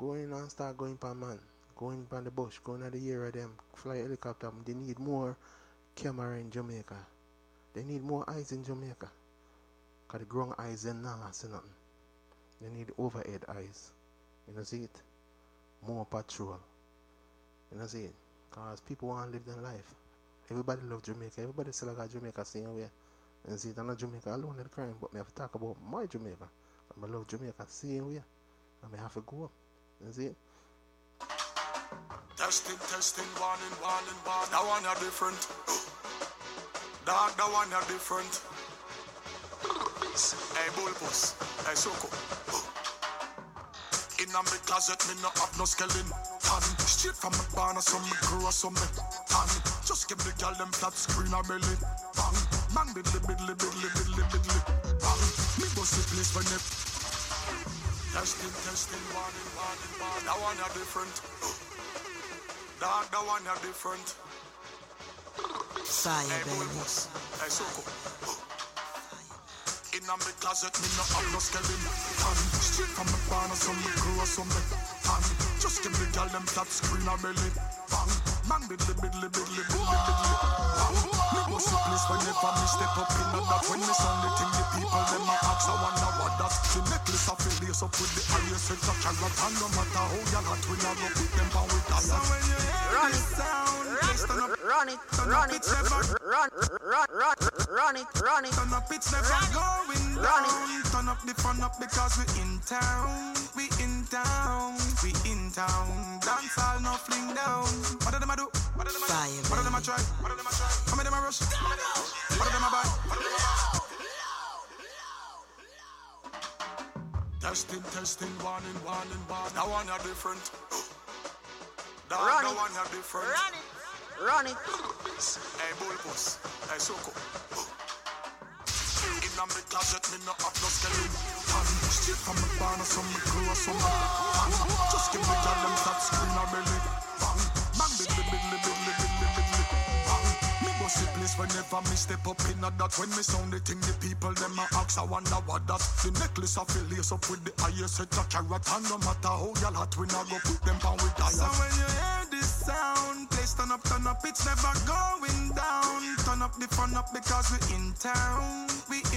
Go in and start going per man. Going by the bush, going at the area them, fly helicopter. They need more camera in Jamaica. They need more eyes in Jamaica. Because the ground eyes in now see nothing. They need overhead eyes. You know see it? More patrol. You know see it? Because people want to live their life. Everybody love Jamaica. Everybody still got Jamaica same way. And see it, I'm not Jamaica alone in the crime, but I have to talk about my Jamaica. I love Jamaica same way. And I have to go up. You see it? Testing, warning. That one are different. Dog, that one are different. Hey, Bulbous. Hey, Soko. In a me closet, me no have no skeleton. Straight from my barn, some me grow, some me tan. Just give the girl them flat screen or belly. Bang, bang, biddly. Bang, me go see place when it. Testing, warning. That one are different. Dog, that one are different. Fire, hey, baby. Hey, Soko. In a me closet, me no have no skeleton. Straight from my barn, some me grow, some me tan. Just give the girl them flat screen or belly. Bang, bang, biddly. Bang, me go see place whenever me step up in that. When me sound the thing, the people them a ask, I wonder what that. The necklace of it lace up with the highest set of carrot. And no matter how you hot, we not go put them down with tires. So when you hear Run this it. sound, Run it. Turn up, it's never going down. Turn up the fun up because we in town. Dance all no fling down. What do them a do? What do them a Fire, do? What do them a try? What do them a try? How many them a rush? What do them a buy? Testing, warning. That one are different. That one are different. Run it. Hey, Bulbous. Hey, Soko. In a me closet, me no have no skeleton. Straight from my barn, some me grow, some me tan. Just give me girl them flat screen or belly. Bang, bang, biddly. Bang, me go see place whenever me step up in that. When me sound the thing, the people them a ask, I wonder what that. The necklace of it lace up with the highest set of carrot. And no matter how y'all hot, we not go put them down with tires. So when you hear this sound, please turn up, it's never going down. Turn up the fun up because we in town.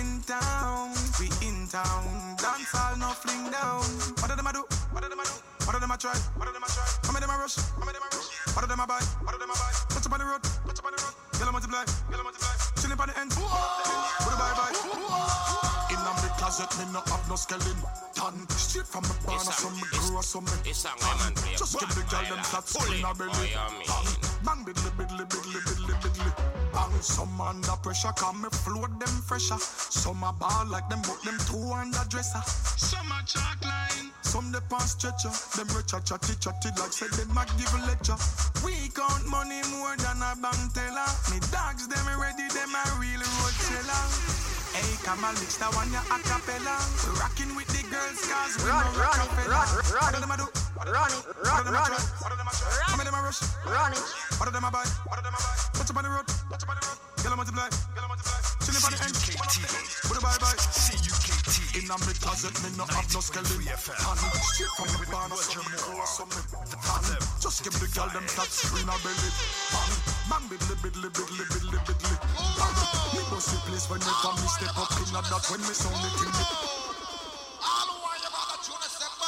Dance all no fling down. What do them a do? What do them a try? How many them a rush? What do them a buy? Touch up on the road. Yellow multiply. Chilling on the end. Bye. In a me closet, me no have no skeleton. Straight from my barn, some me grow, some me tan. Just give the girl them flat screen or belly. Bang, biddly. Bang, some under pressure, come me float them fresher. Some a ball like them, but them two under dresser. Some a chalk line, some the past stretcher. Them richer chatty like said them a give a lecture. We count money more than a bank teller. Me dogs them ready, them a real road seller. Hey, come on, mix that one ya a cappella. Rocking with the girls, cause we know Rockefeller. What do them a do? Run it. What do them a try? How many them a rush? Run it. What do them a buy? Touch up on the road. Yellow multiply. Chilling on the end. Bye. In a me closet, me no have no skeleton. Straight from the barn, some me grow, some me tan. Just give the girl them flat screen or belly. Bang, biddly. Bang, me go see place whenever me step up in that. When me sound the thing. All who are you gonna tune a step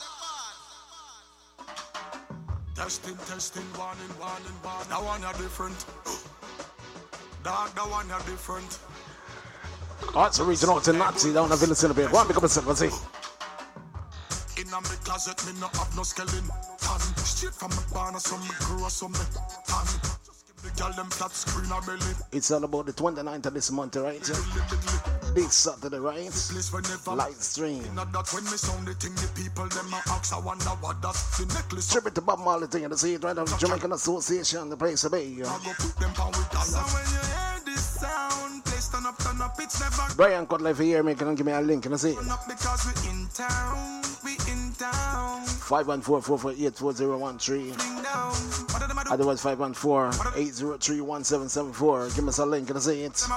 back? Testing, warning. That one are different. Dog, that one are different. Alright, so reaching out to Nazi down the village in a bit. Go on, pick up a second, let's see. In a me closet, me no have no skeleton. Straight from my barn, some me grow, some me tan. Just give the girl them flat screen or belly. It's all about the 29th of this month, right? Big Saturday, right? Live stream. When me sound the thing, the people them a ask, I wonder what that. The necklace. Tribute to Bob Marley thing, and see it right out of Jamaican Association, the place to be. I go put them down with tires. So when you hear this sound, please turn up, it's never. Brian Cutler here, making give me a link, and I see it. Because we in town. 514-448-4013. Otherwise 514-803-1774. Give us a link and I say it.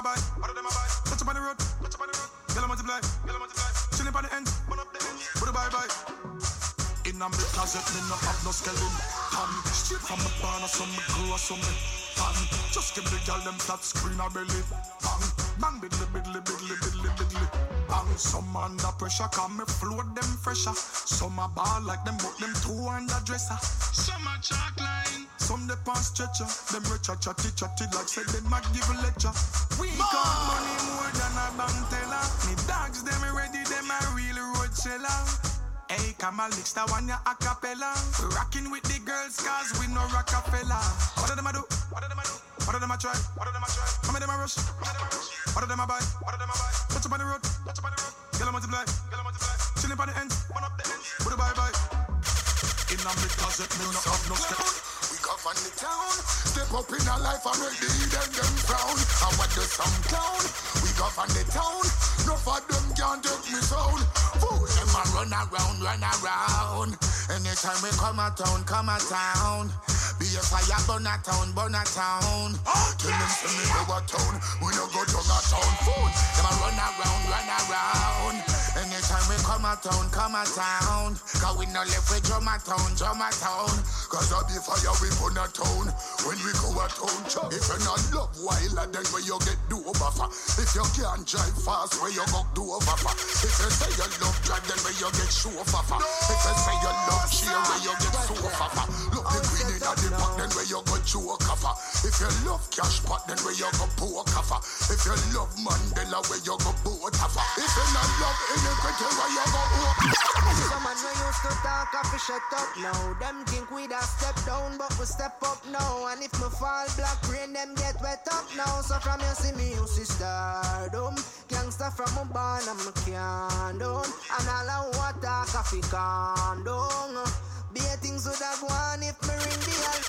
In In a me closet, me no have no skeleton. Straight from the barn or some grow or something. Just give the girl them flat screen or belly. Bang, biddly, biddly, biddly, biddly, biddly. Bang, some under pressure, come me float them fresher. Some a ball like them, but them two under dresser. Some a chalk line, some they pass stretcher. Them rich a chatty chatty like said they might give a lecture. We got money more than a bank teller. Me dogs them ready, them a real road seller. Hey, Kamalix, that one ya a cappella. We rockin' with the girls, cause we no Rockefeller. What do them a do? What do them a do? What do them a try? What do them a try? How many them a rush? How many them a rush? What do them a buy? What do them a buy? Touch up on the road, touch up on the road. Get a multiply, get a multiply. Chillin' on the ends, one up the ends. Put a bye-bye. In a mid closet, me no have no step. We govern the town. Step up in our life and make the hidden them frown. And what does some clown? We govern the town. No for them can't take me sound. Fool them a run around, run around. Anytime we come a town. Be a fire, burn a town. Tell them to me go a town. We no go to a town. Fool them a run around. Anytime we come a town. Cause we no left with drum a town. Cause I be fire we burn a town. When we go a town, if you not love wild, then where you get do over for. If you can't drive fast, where you go do over for. If you say you love drive, then where you get show over for. If you say you love cheer, where you get so over for. Love the queen in the pot, then where you go choke over. If you love cash pot, then where you go poke over. If you love Mandela, where you go boat over. If you not love iniquity, where you go open. Some man we used to talk off shut up now. Them think we da step down, but we step up now. And if me fall black rain, them get wet up now. So from you see me, you see stardom. Gangsta from a barn, I'm a can down. And all I want talk off it calm down. Be a things would have won if me ring the bell.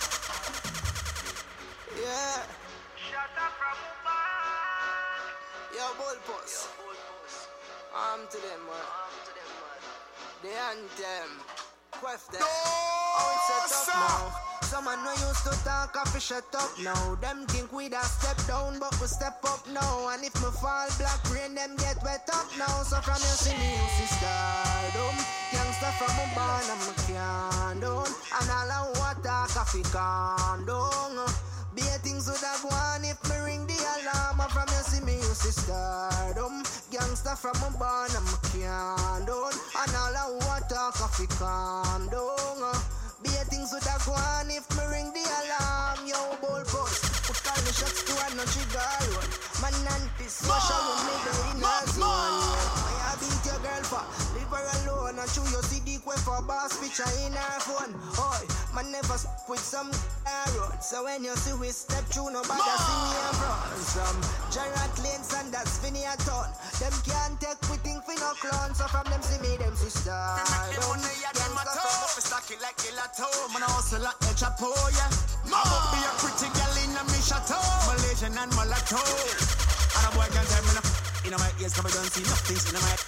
Yeah. Shut up from a barn. Yo, bullpuss. Arm to them, man. The anthem. Quest them. Oh, it's set up now. Some man no used to talk off shut up now. Them think we da step down, but we step up now. And if me fall black rain, them get wet up now. So from you see me, you see stardom. Youngster from a barn, I'm a can down. And all I want talk off it calm down. Be a things would have won if me ring the alarm. And from you see me, you see stardom. Gangster from a barn, I'm a can down. And all I want talk off it calm down. Be a things would have gone if me ring the alarm. Yo, bullpuss. Put all the shots to a no trigger roll. Man and piss, wash out with me the inner zone. Why I beat your girl for? Leave her alone and chew your CD quick for boss picture in her phone. Oi, man never with some road. So when you see we step through, nobody see me in front. Some Gerard Lanes and that's Vinny a ton. Them can't take we think we no clown. So from them see me, them see star. Stack it like Gelato, man hustle like El Chapo, yeah. I won't be a pretty girl in a me chateau, Malaysian and mulatto. And a boy can't tell me enough. In my ears, cause I don't see nothing in my.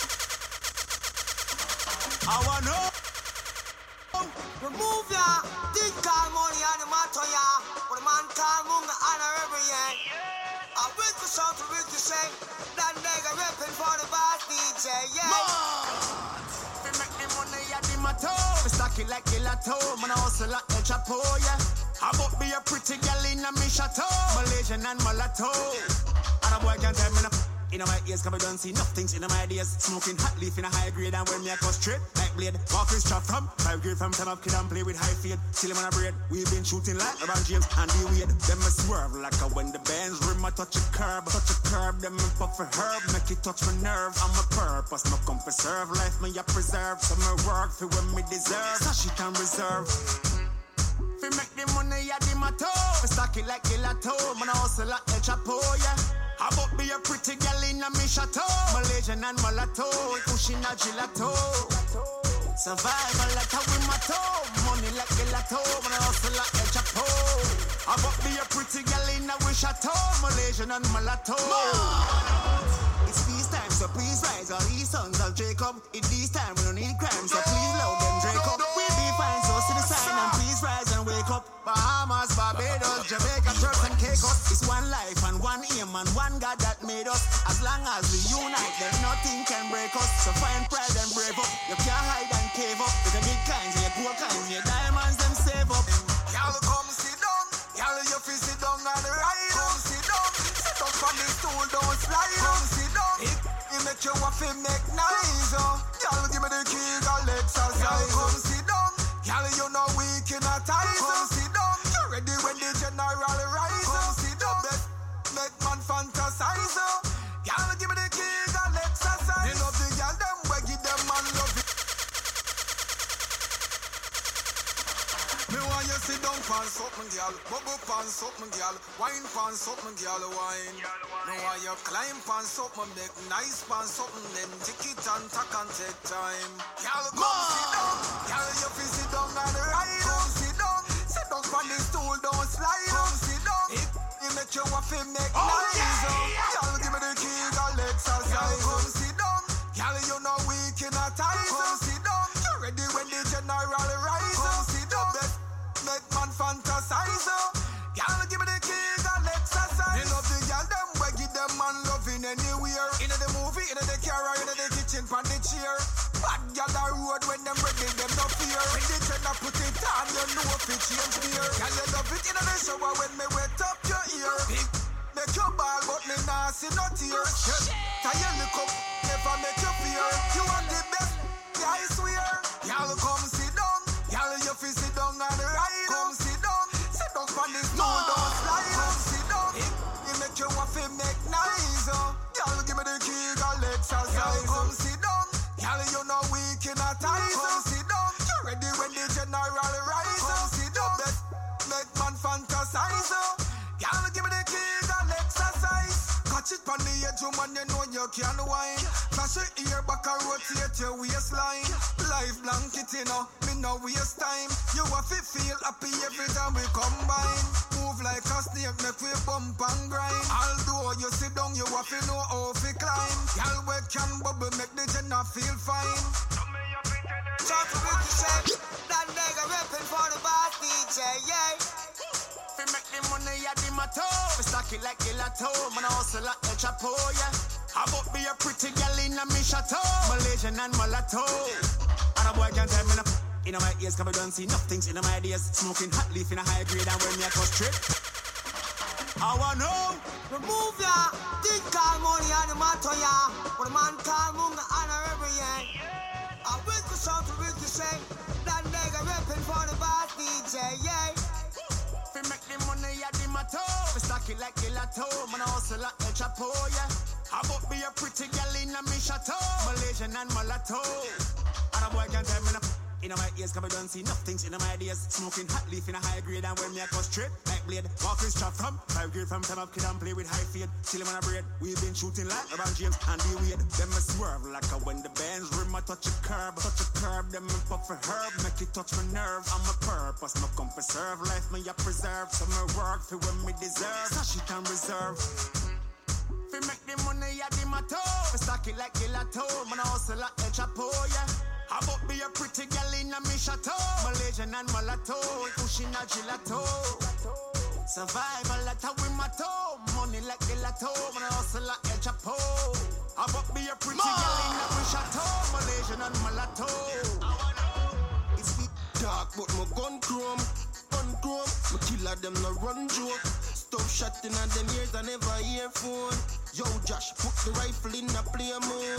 I wanna know. Remove ya, think call money and the matter ya. But the man call Munga honor every year. I will to shout to Ricky say, that nigga rapping for the boss DJ, yeah. Make me money at the matter. We stack it like Gelato, man I hustle like El Chapo, yeah. I won't be a pretty girl in a me chateau, Malaysian and mulatto. And a boy can't tell me enough. In my ears, cause I don't see nothing in my ideas. Smoking hot leaf in a high grade, and when me a cut straight like blade. Walkers chop from 5 grade from time up kid and play with high fade. Still on a braid. We've been shooting like LeBron James and the Wade. Them a swerve like a when the bands rim a touch a curb. Them a puff a herb, make it touch my nerve. I'm a purpose, no come for serve. Life me a preserve, so me work for when me deserve. So she can reserve. Fi make the money at the matter. We stack it like Gelato, man I hustle like El Chapo, yeah. I won't be a pretty girl in a me chateau, Malaysian and mulatto, pushing a gelato. Survival like a wimato, money like Gelato, man I hustle like El Chapo. I won't be a pretty girl in a we chateau, Malaysian and mulatto. It's peace time, so please rise, all these sons of Jacob. It's this time we don't need crime, so please load them Draco. We'll be fine, so see the sign and please rise and wake up. Bahamas, Barbados, Jamaica, Turks and Caicos. It's one life and one aim and one God that made us. As long as we unite, then nothing can break us. So find pride and brave up. You can't hide and cave up. You can get Girl, come sit down. Girl, you know weak in a ties. Come sit down. You ready when the general rise? Come sit down. Make man fantasize. Girl, give me the keys and exercise. You love the girl, them we give them man love it. Me want you sit down pan something, girl. Bubble pan something, girl. Wine pan something, girl. Wine. Me want you climb pan something, make nice pan something. Then tick it and tack and take time. Girl, come sit down. Girl, you feel sit down and ride. Come sit down. Sit down on the stool, don't slide. Come sit down. It make you want to make nice. Girl, give me the keys and exercise. Girl, come sit down. Girl, you know weak in a ties. Come sit down. You ready when the general rise? Come sit down. Make man fantasize. Girl, give me the keys and exercise. Me love the girl, them we give them man loving anywhere. In the movie, in the car, in the kitchen, pan the chair. Bad girl the road when them ready, them no fear. When they try to put it on, you know if it change gear. Girl, you love it in the shower when me wet up your ear. Make your ball, but me nah see no tears. Tie you look up, never make you fear. You are the best, I swear. Girl, come sit down. Girl, you feel sit down and ride. Come sit down. Sit down on this stool, don't slide. Come sit down. It make you want to make nice. Girl, give me the key, girl, exercise. Girl, come sit down. Girl, you know weak in a ties. Come sit down. You ready when the general rise. Come sit down. Make man fantasize. Girl, give me the key, girl, exercise. Catch it on the edge, man, you know you can wine. Flash your ear back and rotate your waistline. Life blanket, you know, me no waste time. You have to feel happy every time we combine. Move like a snake, make we bump and grind. Although you sit down, you have to know how to climb. Y'all we can bubble, make the jenna feel fine. Talk to Ricky Shay, that nigga rapping for the boss DJ, yeah. Fi make the money at the mato. We stack it like gelato. Man, I hustle like El Chapo, yeah. How about be a pretty girl in a me chateau? Malaysian and mulatto. And a boy can't tell me no. In my ears, cause I don't see nothing in my ideas. Smoking hot leaf in a high grade and when me a touch trip. I wanna know. Remove ya. Think call money on the matter, ya. But the man call Munga honorable, yeah. I will go shout to Ricky Shay. That nigga rapping for the boss DJ, yeah. Fi make the money at the mato. We stack it like gelato. Man, I hustle like El Chapo, yeah. How about be a pretty girl in a me chateau? Malaysian and mulatto. And a boy can't tell me no. In my ears, cause I don't see nothing in my ideas. Smoking hot leaf in a high grade and when me a cut straight like blade. Walking strap from 5 grade from time up kid and play with high fade. Till him on a braid. We've been shooting like LeBron James and D Wade. Them me swerve like a when the bands rim I touch a curb. Them me puff a herb, make it touch my nerve. I'm a purpose, no come preserve. Life me a preserve, so me work for when me deserve. So she can reserve. Fi make the money at the mato. We stack it like gelato. Man I hustle like El Chapo, yeah. How about be a pretty girl in a me chateau? Malaysian and mulatto, pushing a gelato. Survival at a wimato. Money like gelato, man I hustle like El Chapo. How about be a pretty girl in a me chateau? Malaysian and mulatto. It's big dark, but my gun chrome. My killer them no run joke. Stop shotting at them ears and never earphone. Yo Josh, put the rifle in the play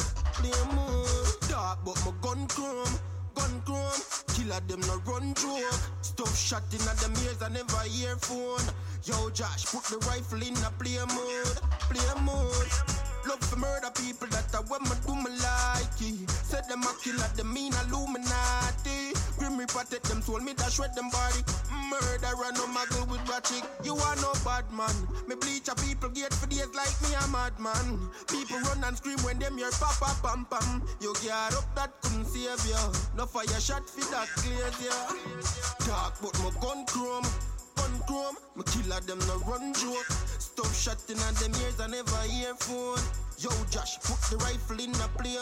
mode. Dark but my gun chrome. Killer them no run joke. Stop shotting at them ears and never earphone. Yo Josh, put the rifle in the play mode. Love for murder people, that I when me do me like it. Said them a killer, them mean Illuminati. Grim Reaper take them soul, me that shred them body. Murderer no muggle with ratchet. You are no bad man. Me bleach a people gate for days like me a madman. People run and scream when them hear papa pam pam. You gear up that couldn't save ya. No fire shot for that glaze ya. Dark but my gun chrome. My killer them no run joke. Stop shotting at them ears and never earphone. Yo Josh, put the rifle in the play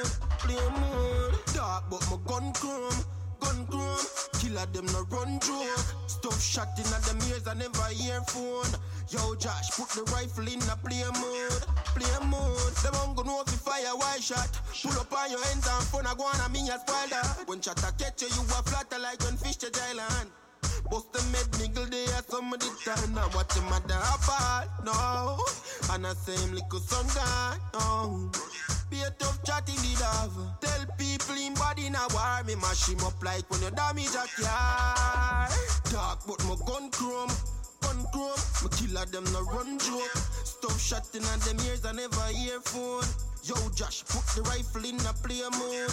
mode. Dark but my gun chrome. Killer them no run joke. Stop shotting at them ears and never earphone. Yo Josh, put the rifle in the play mode. Them won't go know if you fire white shot. Pull up on your hands and phone, I go on a me a spoil that. When shot a catch you a flatter like when fish to Thailand. Bust the med niggle there some of the time. Now watch him at the apart, no. And I say him little son gone, no. Be a tough chat in the love. Tell people in body in a war. Me mash him up like when you damage a car. Talk but my gun chrome. My killer them no run joke. Stuff shot in on them ears and never earphone. Yo Josh, put the rifle in a play mode.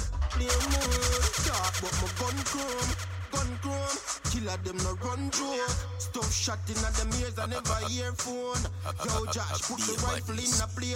Talk but my gun chrome. Killer them no run joke. Stuff shot in on them ears and never earphone. Yo Josh, put the rifle in a play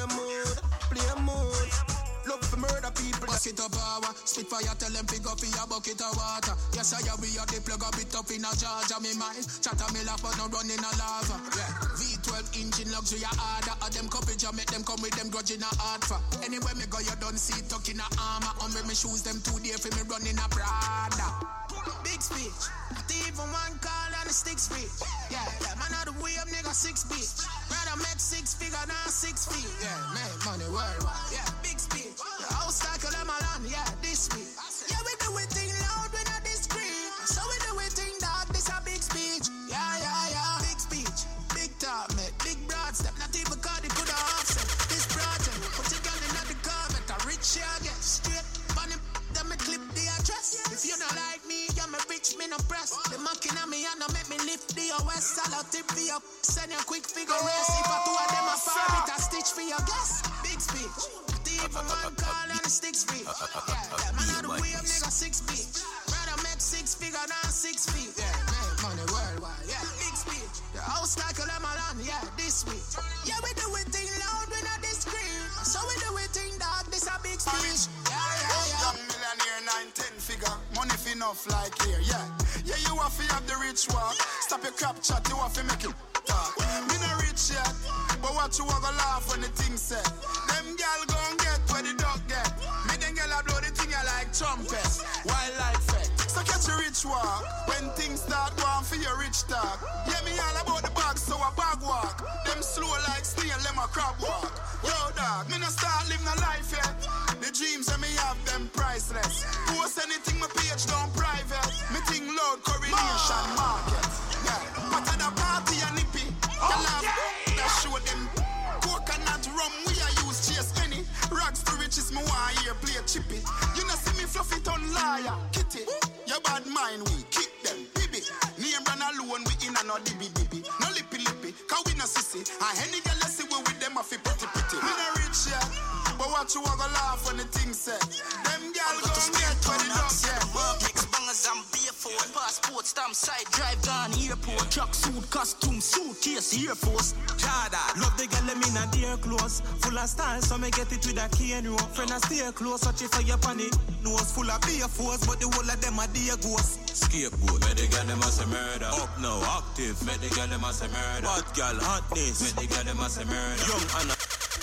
mode. Look for murder people. Bust it up power. Spit fire, tell them pick up for your bucket of water. Yes, I we are the plug up it up in a charge of me mind. Chatter me laugh but no running a lava. Yeah. V12 engine luxury harder. Of them coverage I make them come with them grudge in a hard for. Anywhere me go you don't see tuck in a armor. On me shoes them 2 days for me running a Prada. Big speech. Not even one call and a stick speech. Yeah, man out the way up nigga 6 bitch. Rather make 6 figure than 6 feet. Yeah, make money worldwide. Yeah, big speech. The house like a lemon land, yeah, this week. Yeah, we do it thing loud, we not discreet. So we do it thing dog, this a big speech. Yeah, big speech. Big talk, mate, big broad step. Not even call it could have offset. This project, put your girl in the comment. A rich yeah, get straight. Money, then me clip the address. If you don't like me, yeah, me rich, me no press. The mocking at me and no make me lift the OS. I'll tip for you, send you a quick figure race. If I two of them a fire, it a stitch for your guess. Big speech. Even one call and a stick speech. Yeah, man out the way up nigga 6 feet. Rather make 6 figure than 6 feet. Yeah, make money worldwide. Yeah, big speech. The house like a lemon land. Yeah, this week. Yeah, we do it thing loud, we not discreet. So we do it thing dog, this a big speech. Yeah. Young millionaire 9-10 figure. Money fi enough like here. Yeah, you have to have the rich walk. Stop your crap chat, you have to make it talk. Me not rich yet, but what you wanna laugh when the thing said. Them gal gon' get where the dog get. Me them gal a blow the thing like trumpets. Wildlife effect. So catch a rich walk. When things start going for your rich talk. Yeah, me all about the bag, so a bag walk. Them slow like snail, them a crab walk. Yo dog, me no start living a life yet. The dreams that me have them priceless. Post anything my page down private. Me think loud coronation market. Yeah, but at the party and nippy. The laugh that show them. Coconut rum we a use chase any. Rags to riches me want here play chippy. You know see me fluffy ton liar, kitty. Your bad mind we kick them, baby. Name brand alone we in a no dibby. No lippy, cause we no sissy. And any girl you see we with them a fi pretty. Me no rich yet, but what you wanna laugh when the thing said. Them girl gon' get where the dog get. Mix bangers and barefoot. Passport, stamp, side drive, down airport. Truck suit, costume, suitcase, Air Force. Jada, love the girl them in a dear clothes. Full of style, so me get it with a key and rope. Friend I stay close, watch it for your panny. Nose full of beer force, but the whole of them are dear ghosts. Scapegoat, make the girl them a say murder. Up now, active, make the girl them a say murder. Hot girl, hotness, make the girl them a say murder. Young Anna.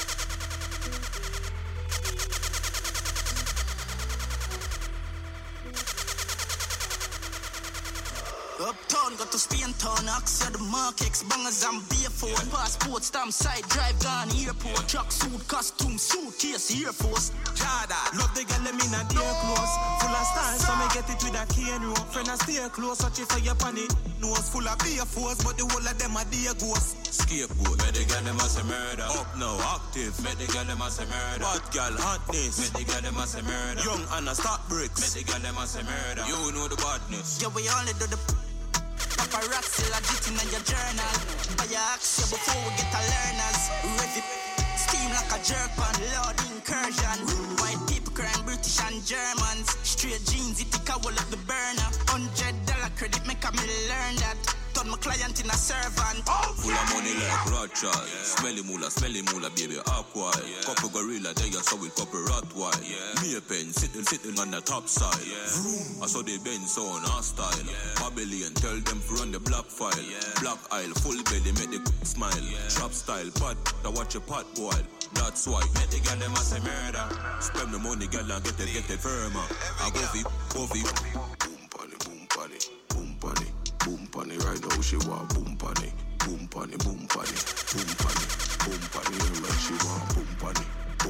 Uptown, got to Spain town, Axia, the Markex, bangers and barefoot. Passport, stamp, side drive, down airport. Truck suit, costume, suitcase, Air Force. Jada, love the girl them in a dear clothes. Full of style, so me get it with a key and rope. Friend I stay close, watch it for your panny. Nose full of beer force, but the whole of them are dear ghosts. Scapegoat, make the girl them a say murder. Up now, active, make the girl them a say murder. Hot girl, hotness, make the girl them a say murder. Young Anna, start bricks, make the girl them a say murder. You know the badness. Yeah, we only do the paparazzi legit in your journal. Buy your action before we get a learners. Ready, steam like a jerk on loud incursion. White people crying British and Germans. Straight jeans, it take a wall of the burner. $100 credit, make a me learn that. Turn my client in a servant. Full of money like Rothschild. Smelly moolah, baby, aqua. Couple gorilla, there you saw with couple Rottweil. Me a pen, sitting on the top side. I saw the Benz on our style. Babylon, tell them to run the black file. Black aisle, full belly, make the smile. Shop style, pot, I watch a pot boil. That's why, make the girl them a say murder. Spend the money, girl, and get it firmer. I go fi. Boom panny, right now she want boom panny. Boom panny. Right she want boom panny.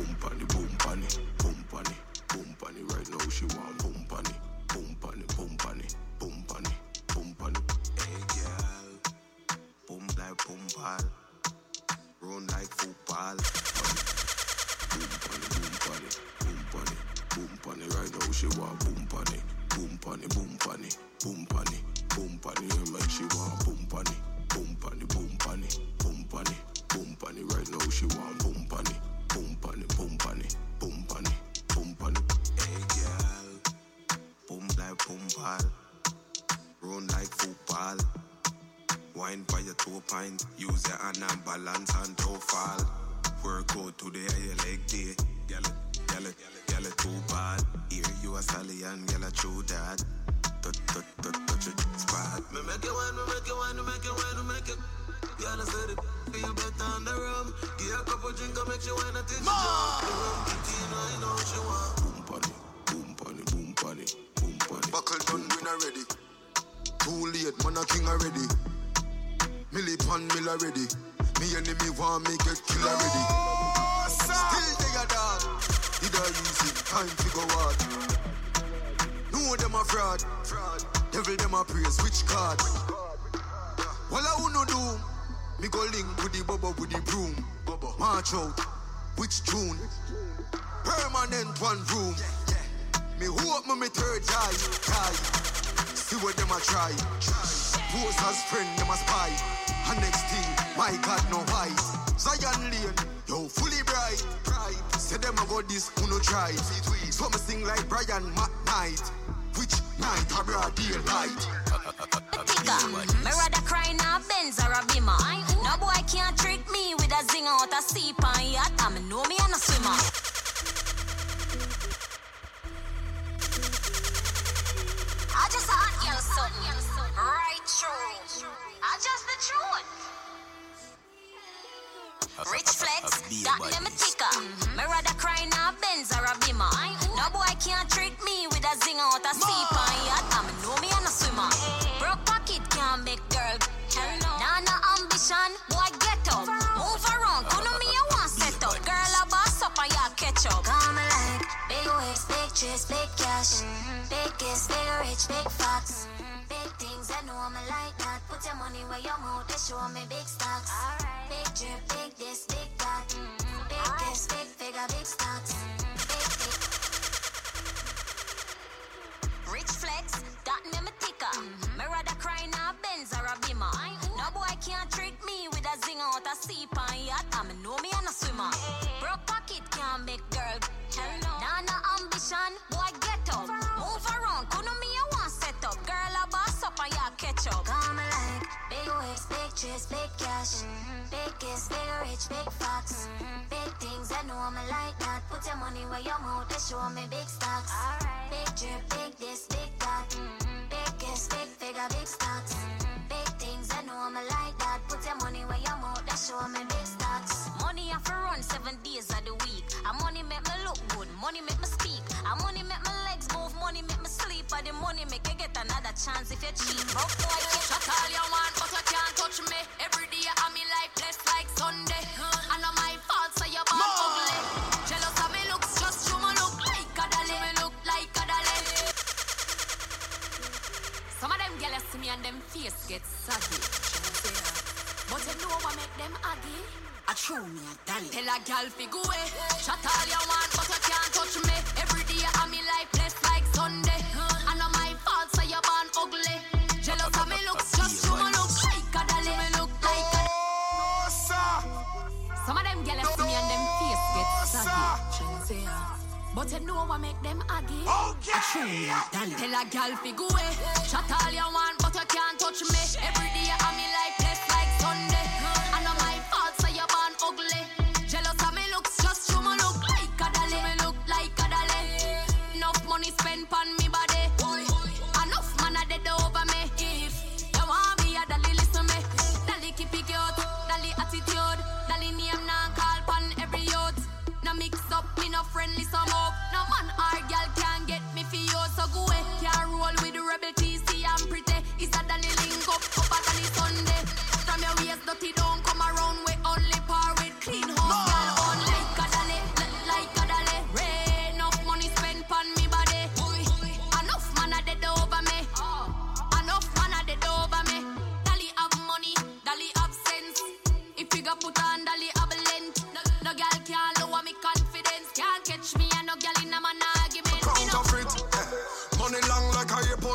Right now she want boom panny. Hey girl, boom like boom ball, run like football. Boom panny. pan it, boom pan it, boom pan it, boom pan it, boom pan it. You make she want boom pan it, boom pan it, boom pan it, boom pan it, boom pan it. Right now she want boom pan it, boom pan it, boom pan it, boom pan it, boom pan it. Hey girl, boom like boom ball, run like football. Wine by your 2 pint, use your hand and balance and toe fall. Work out today, your leg day. Yell it, 2 ball. Here you a stallion, yell a true dad. Touch it, spot. Me make it wine, me make it wine, me make it wine, me make it. Y'all said it, feel better on the rum. Give a couple drink, I make you wine until she jump. The rum kitty, I know she want. Boom pan it, boom pan it, boom pan it, boom pan it. Buckle done, win already. Too late, man a king already. Millie pan mill already. Me enemy want me get kill already. Still they a dog. It a easy, time to go hard. Know them a fraud. Devil them a praise, which card? Well I wanna do. Me go link with the bubble with the broom. March out, which tune? Permanent one room. Me hope me third eye. See what them a try. Pose as friend, them a spy. And next thing, my God no white. Zion Lane, yo fully bright. Say them a go this, who no try. So me sing like Brian McKnight. Which night a broad daylight. Me rather cry now Benz or a Beamer. No boy can't trick me with a zing out a sea pan yacht. I me know me and a swimmer. I just hot girl something right true. I just the truth. Rich flex, got them a ticker. Me rather cry now Benz or a Beamer. No boy can't trick me with a zing out a sea pan yacht. I me know me and a swimmer. Broke pocket can't make girl. Nah no ambition, boy get up. Move around, couldn't me you want set up. Girl a boss up and you catch up. Come like big waves, big trips, big cash. Big kiss, big rich, big facts. Big things, I know I'm like that. Put your money where your mouth, they show me big stocks. Big drip, big this, big that. Big kiss, big figure, big stocks. Big. Rich flex, that me me ticker. Me rather cry now Benz or a Beamer. No boy can't trick me with a zing out a sea pan yacht. I me know me and a swimmer. Broke pocket can't make girl. Nah no ambition, boy get up. Move around, couldn't me you want set up. Girl a boss up and you catch up. Come like big waves, big trips, big cash. Big kiss, big rich, big facts. Big things, I know I'm like that. Put your money where your mouth, they show me big stocks. Big drip, big this, big that. Big kiss, big figure, big stocks. Big things, I know I'm like that. Put your money where your mouth, they show me big stocks. Money have to run 7 days of the week. And money make me look good, money make me speak. And money make my legs move, money make me sleep. And the money make you get another chance if you're cheap. Broke boy, you shut all you want, but you can't touch me. Every day I'm in life blessed like Sunday. And on my fault, so you're born ugly. Jealous of me looks, just you me look like a dolly. Me look like a dolly. Some of them jealous to me and them face get saggy. But you know what make them aggy? I show me a dolly. Tell a gal fi go away. Shut all you want, but you can't touch me. Every day I'm in life blessed like Sunday. And on my fault, so you're born ugly. Jealous of me looks, just you me look like a dolly. Me look like a dolly. Some of them jealous to me and them face get saggy. But you know what make them aggy? I show me a dolly. Tell a gal fi go away. Shut all you want, but you can't touch me. Every day I'm in life blessed like Sunday. And on my fault, so you're born ugly. Jealous of me looks, just you me look like a dolly. Me look like a dolly. Enough money spent on me body. Enough man a dead over me. If you want me a dolly, listen me. Dolly keep it cute, dolly attitude. Dolly name now call pan every youth. No mix up, me no friendly some up. No man or girl can get me for you. So go away, can't roll with the rebel TC and pretty. Is a dolly link up a dolly.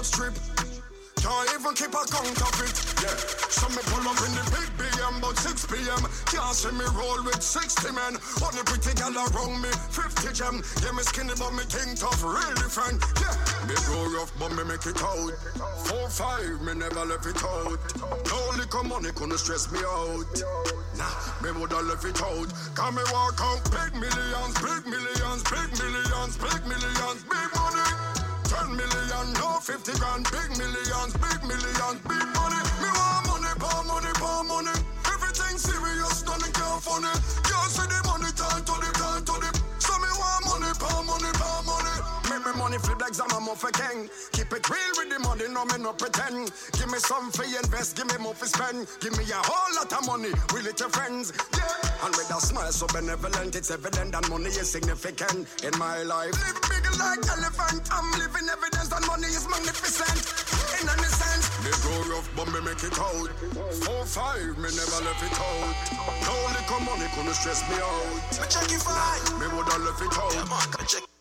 outstrip. Can't even keep a count of it. Yeah. So me pull up in the big BM about 6 p.m. Can't see me roll with 60 men. Only pretty gal around me, 50 gem. Yeah, me skinny but me think tough, real different. Yeah, me go rough but me make it out. 4-5, me never left it out. No liquor money couldn't stress me out. Nah, me woulda left it out. Can me walk out big millions, big millions, big millions, big millions, big money. 10 million, no 50 grand, big millions, big money. Me want money, power money, power money. Everything serious, nothing can't funny. Can't see the money, turn to the. So me want money, power money, power money. Make me money flip like Zama for king. Keep it real with the money, no me no pretend. Give me some for invest, give me more for spend. Give me a whole lot of money, we little friends. Yeah, and with a smile so benevolent, it's evident that money is significant in my life. Live big like elephant, I'm living evidence that money is magnificent. In any sense, me grow rough but me make it out. 4-5, me never left it out. No liquor money couldn't stress me out. Me check it fine. Me woulda left it out. Yeah, man, come check.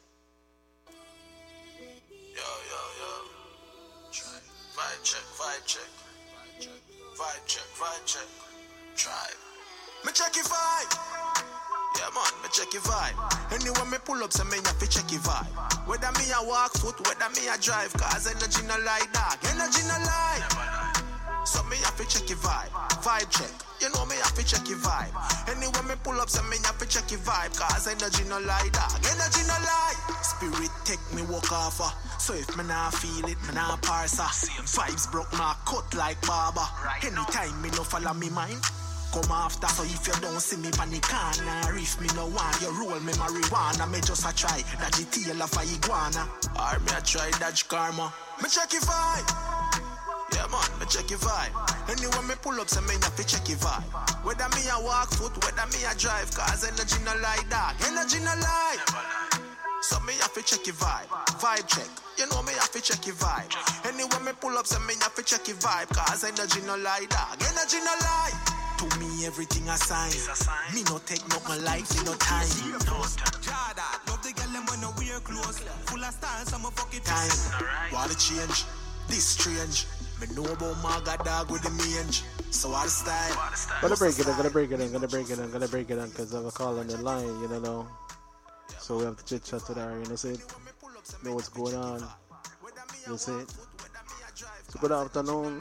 Vibe check. Try. Me check your vibe. Yeah, man, me check your vibe. Anyway, me pull up, so me have to check your vibe. Whether me a walk foot, whether me a drive, cause energy no lie, dog. Energy no lie. So me have to check your vibe. Vibe check. You know me have to check your vibe. Anyway, me pull up, so me have to check your vibe, cause energy no lie, dog. Energy no lie. Spirit take me walk off. So if me nah feel it, me nah parse. Vibes broke my cut like barber. Anytime me no follow me mind, come after. So if you don't see me panic corner, if me no want you roll me marijuana, me just a try dodge the tail of a iguana. Or me a try dodge karma. Me check your vibe. Yeah man, me check your vibe. Anyway me pull up, so me have to check your vibe. Whether me a walk foot, whether me a drive, cause energy no lie, dog. Energy no lie. So me have to check your vibe. Vibe check. You know me have to check your vibe. Anyway me pull up, so me have to check your vibe, cause energy no lie, dog. Energy no lie. To me everything a sign. Me no take no my life, me no time. Jada, love the girl them when no wear clothes. Full of style, some fuck it time. What a change, this strange. Me know about my god dog with the mange. So what a style. Gonna break it in, cause I have a call on the line, you know. So we have to chit chat to her, you know, say, know what's going on, you see. So good afternoon.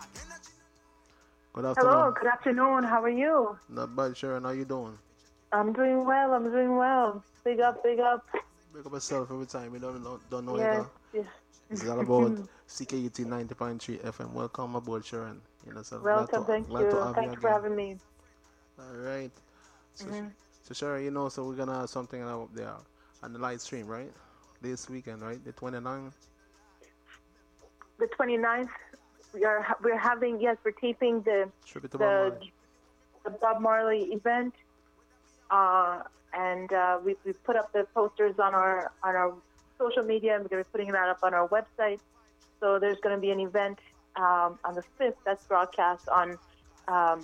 Hello, good afternoon. How are you? Not bad, Sharon. How you doing? I'm doing well. Big up. Big up yourself every time. You don't know yes, it. Yes. It's all about CKUT 90.3 FM. Welcome aboard, Sharon. You know, so welcome, thank you. Thanks for having me. All right. So Sharon, you know, so we're gonna have something up there on the live stream, right? This weekend, right? The 29th. The 29th. We're having, yes, we're taping the Bob Marley event, and we put up the posters on our social media, and we're going to be putting that up on our website. So there's going to be an event on the 5th that's broadcast on. I'm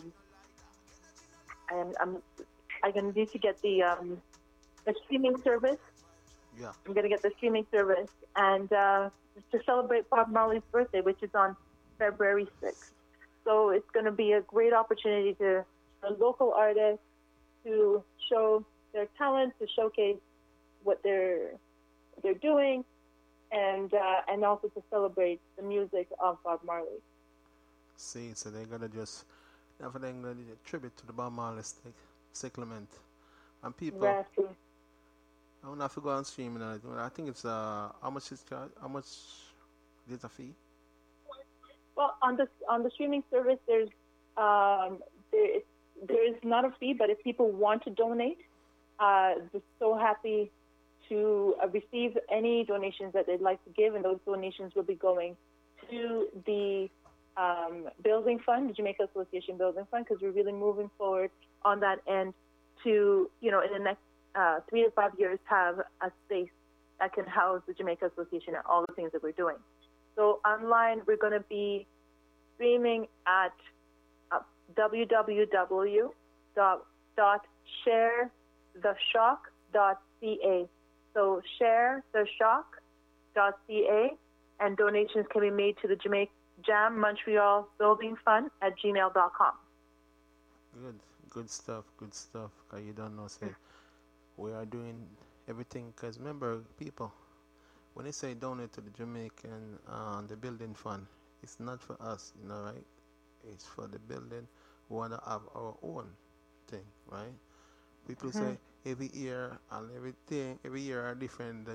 going to need to get the streaming service. Yeah. I'm going to get the streaming service, and to celebrate Bob Marley's birthday, which is on February 6th. So it's going to be a great opportunity for local artists to show their talent, to showcase what they're doing, and also to celebrate the music of Bob Marley. See, so they're going to just do a tribute to the Bob Marley Cyclement. And people, exactly. I don't have to go on streaming. I think it's, how much is a fee? Well, on the streaming service, there is not a fee, but if people want to donate, we're so happy to receive any donations that they'd like to give, and those donations will be going to the building fund, the Jamaica Association Building Fund, because we're really moving forward on that end to, in the next 3 to 5 years, have a space that can house the Jamaica Association and all the things that we're doing. So online, we're going to be streaming at www.sharetheshock.ca. So sharetheshock.ca, and donations can be made to the Jam Montreal Building Fund at gmail.com. Good stuff. Cause you don't know, say, we are doing everything. Cause remember, people, when they say donate to the Jamaican, the building fund, it's not for us, right? It's for the building. We want to have our own thing, right? People say every year and everything, every year are different,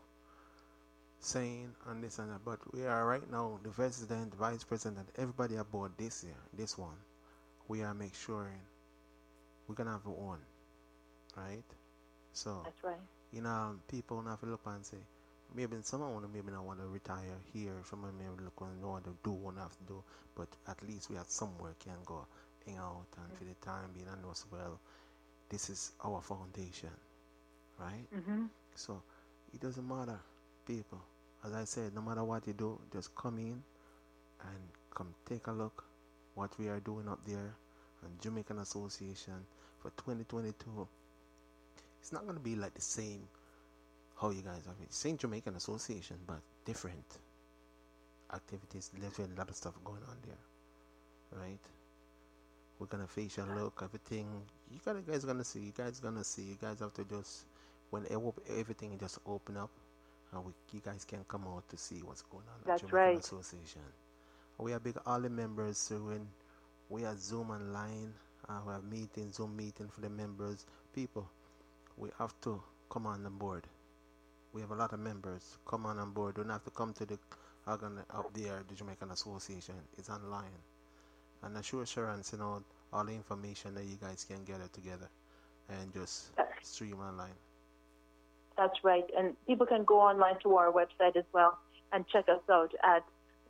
saying and this and that. But we are right now, the president, vice president, everybody aboard this year, this one. We are make sure we're going to have our own, right? So, that's right. People have to look and say, maybe someone maybe not want to retire here, someone may look and know what to do, what have to do, but at least we have somewhere can go hang out and for the time being and know as well, this is our foundation, right? So it doesn't matter, people. As I said, no matter what you do, just come in and come take a look what we are doing up there and Jamaican Association for 2022. It's not going to be like the same how you guys are. Same Jamaican Association, but different activities. There's a lot of stuff going on there, right? We're gonna facial look, everything. You guys gonna see. You guys have to just when everything just open up, and you guys can come out to see what's going on. That's at Jamaican right. Association. We have big all the members. So when we have Zoom online, we have Zoom meeting for the members. People, we have to come on board. We have a lot of members. Come on board. Don't have to come to the up there, the Jamaican Association. It's online. And assure assurance, all the information that you guys can gather together and just stream online. That's right. And people can go online to our website as well and check us out at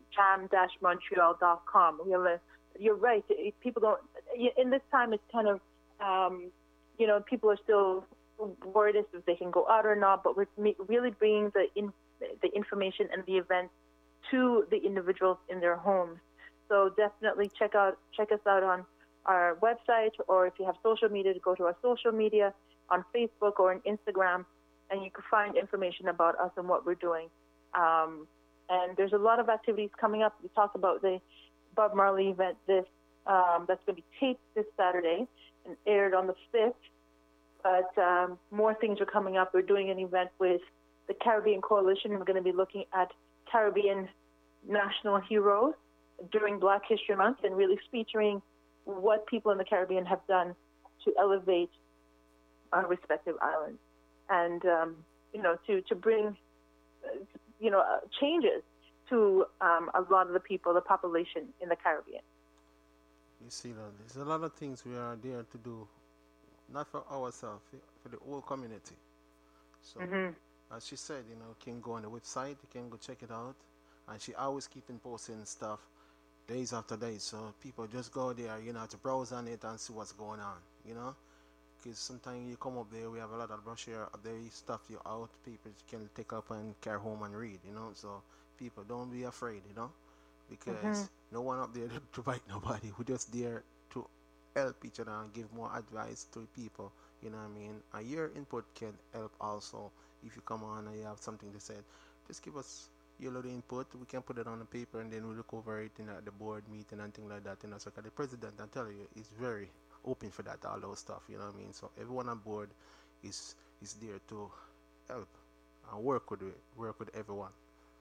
jam-montreal.com. You're right. People don't, in this time, it's kind of, people are still worried as if they can go out or not, but we're really bringing the information and the events to the individuals in their homes. So definitely check us out on our website, or if you have social media, to go to our social media on Facebook or on Instagram, and you can find information about us and what we're doing. And there's a lot of activities coming up. We talked about the Bob Marley event that's going to be taped this Saturday and aired on the 5th. But more things are coming up. We're doing an event with the Caribbean Coalition. We're going to be looking at Caribbean national heroes during Black History Month and really featuring what people in the Caribbean have done to elevate our respective islands and, to bring, changes to a lot of the people, the population in the Caribbean. You see, there's a lot of things we are there to do, not for ourselves, for the whole community. So, as she said, you can go on the website, you can go check it out. And she always keeping posting stuff days after days. So people just go there, to browse on it and see what's going on, Because sometimes you come up there, we have a lot of brochure up there, stuff you out, people can take up and carry home and read, So people, don't be afraid, because no one up there to bite nobody. We're just there to help each other and give more advice to people, you know what I mean? And your input can help also. If you come on and you have something to say, just give us your little input. We can put it on the paper and then we look over it at the board meeting and things like that. So the president, I tell you, is very open for that, all those stuff, you know what I mean? So everyone on board is there to help and work with everyone.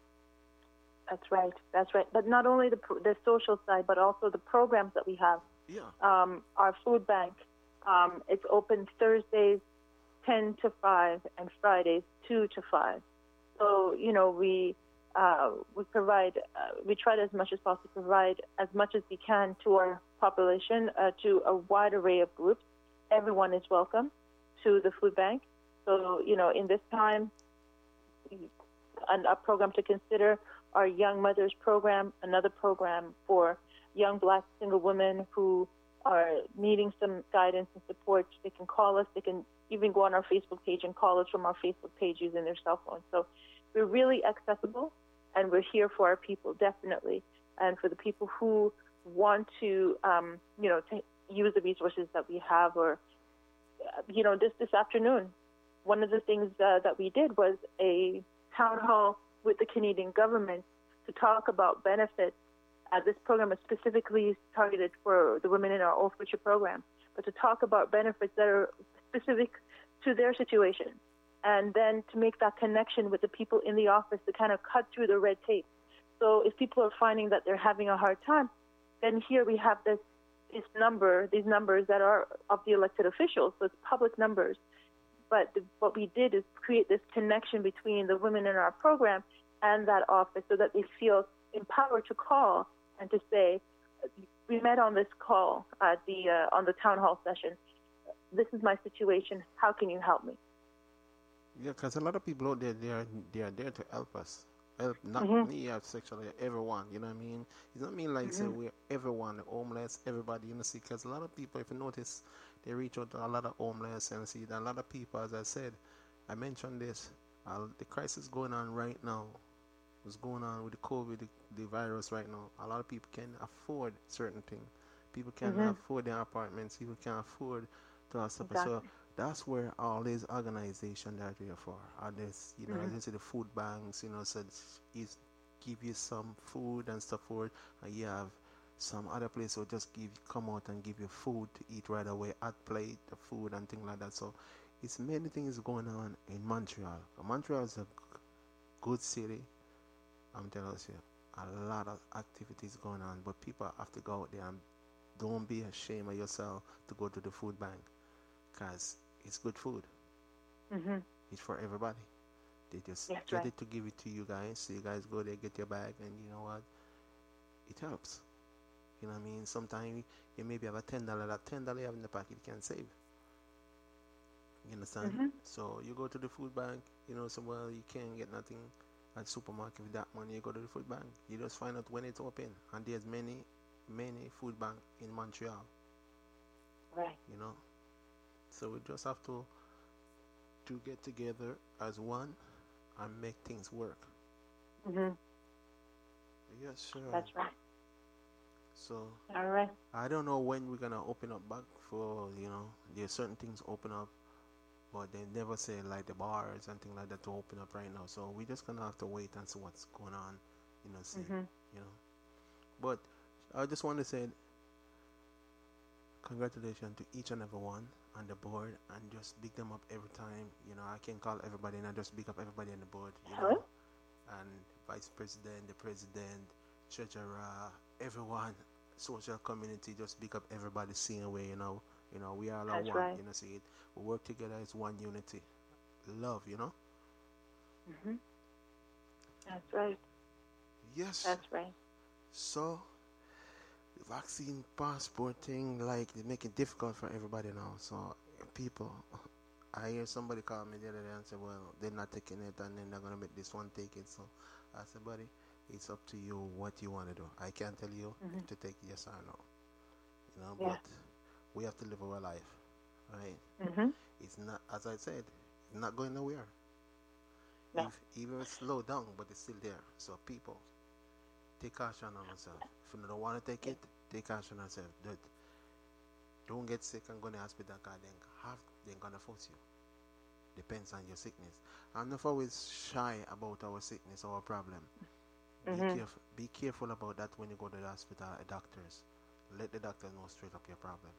That's right. But not only the social side, but also the programs that we have. Yeah. Our food bank, it's open Thursdays 10 to 5 and Fridays 2 to 5. So, we provide, we try to, as much as possible, provide as much as we can to our population, to a wide array of groups. Everyone is welcome to the food bank. So, in this time, a program to consider, our Young Mothers program, another program for young Black single women who are needing some guidance and support. They can call us. They can even go on our Facebook page and call us from our Facebook page using their cell phone. So we're really accessible, and we're here for our people, definitely. And for the people who want to, to use the resources that we have, or, this afternoon, one of the things that we did was a town hall with the Canadian government to talk about benefits. This program is specifically targeted for the women in our All Future program, but to talk about benefits that are specific to their situation, and then to make that connection with the people in the office to kind of cut through the red tape. So if people are finding that they're having a hard time, then here we have these numbers that are of the elected officials, so it's public numbers. But what we did is create this connection between the women in our program and that office so that they feel empowered to call and to say, we met on this call at on the town hall session. This is my situation. How can you help me? Yeah, because a lot of people out there, they are there to help us. Help not me, sexually, everyone. You know what I mean? It's not mean like say we're everyone, the homeless, everybody. You know, see, because a lot of people, if you notice, they reach out to a lot of homeless and see that a lot of people. As I said, I mentioned this. The crisis going on right now. What's going on with the COVID, the virus right now? A lot of people can't afford certain things. People can't afford their apartments. People can't afford to have stuff. Exactly. So that's where all these organizations are there for. Are this, you know, as you see the food banks, you know, so it's give you some food and stuff for it, and you have some other place will just come out and give you food to eat right away, hot plate, the food and things like that. So it's many things going on in Montreal. Montreal is a good city. I'm telling you, a lot of activities going on, but people have to go out there and don't be ashamed of yourself to go to the food bank, because it's good food. It's for everybody. They just get it to give it to you guys. So you guys go there, get your bag, and you know what? It helps. You know what I mean? Sometimes you maybe have a $10. That $10 you have in the pocket can save. You understand? So you go to the food bank, you know, so well, you can't get nothing at the supermarket with that money. You go to the food bank. You just find out when it's open. And there's many food bank in Montreal. Right. You know? So we just have to get together as one and make things work. Yes, sure. That's right. So, all right. I don't know when we're going to open up back for, you know, there's certain things open up, but they never say like the bars and things like that to open up right now. So we're just going to have to wait and see what's going on, you know, see, you know. But I just want to say congratulations to each and every one on the board, and just big them up every time. You know, I can call everybody and I just big up everybody on the board, you know, and vice president, the president, treasurer, everyone, social community, just big up everybody same way, you know. You know, we are all one, right. you know, see it. We work together as one unity. Love, you know? That's right. Yes. That's right. So, the vaccine passport thing, like, they make it difficult for everybody now. So, people, I hear somebody call me the other day and say, well, they're not taking it, and then they're going to make this one take it. So, I said, buddy, it's up to you what you want to do. I can't tell you to take yes or no. You know, but we have to live our life, right? It's not, as I said, it's not going nowhere. No. Even slow down, but it's still there. So people, take caution on yourself. If you don't want to take it, take caution on yourself. Don't get sick and go to the hospital, because they're going to force you. Depends on your sickness. I'm not always shy about our sickness or our problem. Be careful about that when you go to the hospital, doctors. Let the doctor know straight up your problem.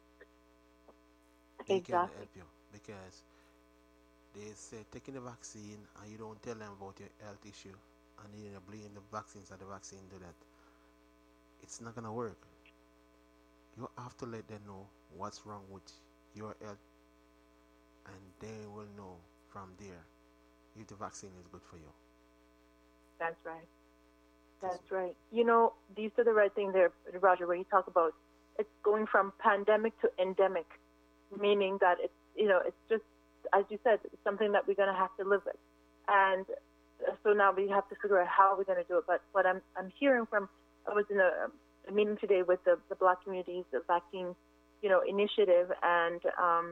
They can help you, because they say taking the vaccine and you don't tell them about your health issue, and then you blame the vaccines, and the vaccine do that. It's not gonna work. You have to let them know what's wrong with your health, and they will know from there if the vaccine is good for you. That's right. That's right. You know, you said the right thing there, Roger, where you talk about it's going from pandemic to endemic, meaning that it's, you know, it's just, as you said, it's something that we're going to have to live with. And so now we have to figure out how we're going to do it. But what I'm hearing from, I was in a meeting today with the Black communities, the vaccine, you know, initiative, and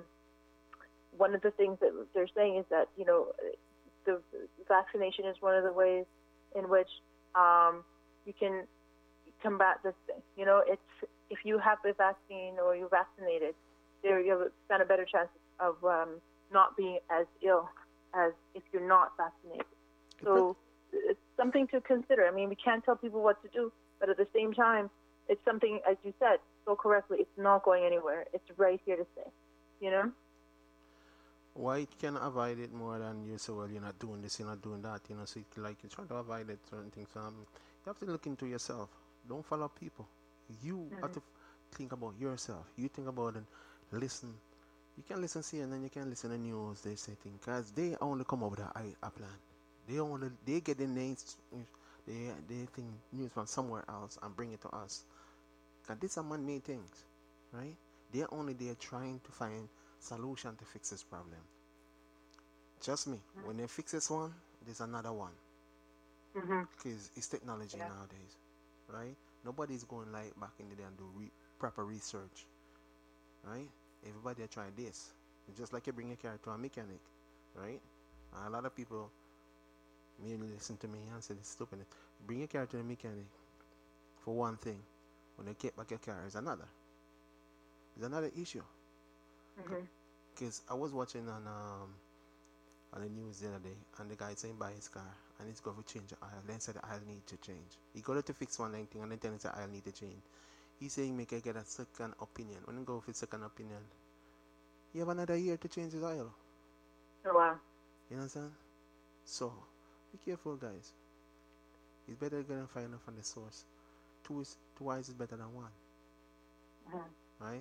one of the things that they're saying is that, you know, the vaccination is one of the ways in which you can combat this thing. You know, it's, if you have the vaccine or you're vaccinated, you have got a better chance of not being as ill as if you're not vaccinated. So something to consider. I mean, we can't tell people what to do, but at the same time, it's something, as you said so correctly, it's not going anywhere. It's right here to stay, you know? Why can avoid it more than you say, well, you're not doing this, you're not doing that, you know, so like you're trying to avoid it, certain things. You have to look into yourself. Don't follow people. You have to think about yourself. You think about it, listen. You can listen to CNN, you can listen to news, they say things, because they only come up with a plan. They get the names, they think news from somewhere else and bring it to us. Because these are man-made things, right? They're only there trying to find solution to fix this problem. Trust me, when they fix this one, there's another one. Because it's technology nowadays, right? Nobody's going like back in the day and do proper research, right? Everybody try this. It's just like you bring a car to a mechanic, right? And a lot of people may listen to me and say it's stupid. Bring your car to a mechanic for one thing. When they get back your car, is another. It's another issue. Because I was watching on the news the other day, and the guy saying buy his car and he's going to change the oil. Then said the oil need to change. He got to fix one thing and then tell him the oil need to change. He's saying make I get a second opinion. When you go for a second opinion, you have another year to change his oil. Oh wow. You understand? So be careful, guys. It's better to get and find out from the source. Two eyes is better than one. Right?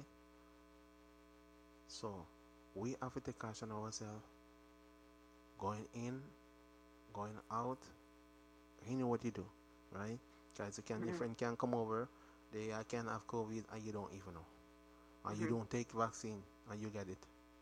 So we have to take caution ourselves. Going in, going out, you know what you do, right? Guys, your friend can come over, they can have COVID and you don't even know. And you don't take vaccine and you get it.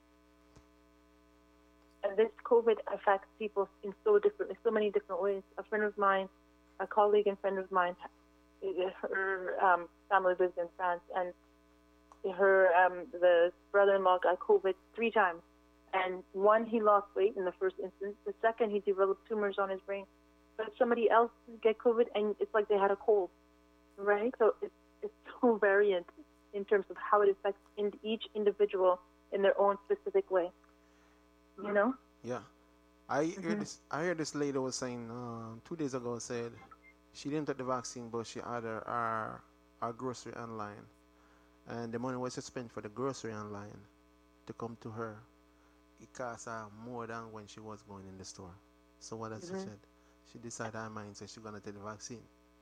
And this COVID affects people in so many different ways. A friend of mine, a colleague and friend of mine, her family lives in France, and her the brother-in-law got COVID 3 times. And one, he lost weight in the first instance. The second, he developed tumors on his brain. But somebody else get COVID, and it's like they had a cold, right? So it's so variant in terms of how it affects each individual in their own specific way. You know? Yeah. I heard this lady was saying 2 days ago, said she didn't take the vaccine, but she ordered our grocery online. And the money was spent for the grocery online to come to her. It cost her more than when she was going in the store. So what has she said? She decided her mind, so she's going to take the vaccine.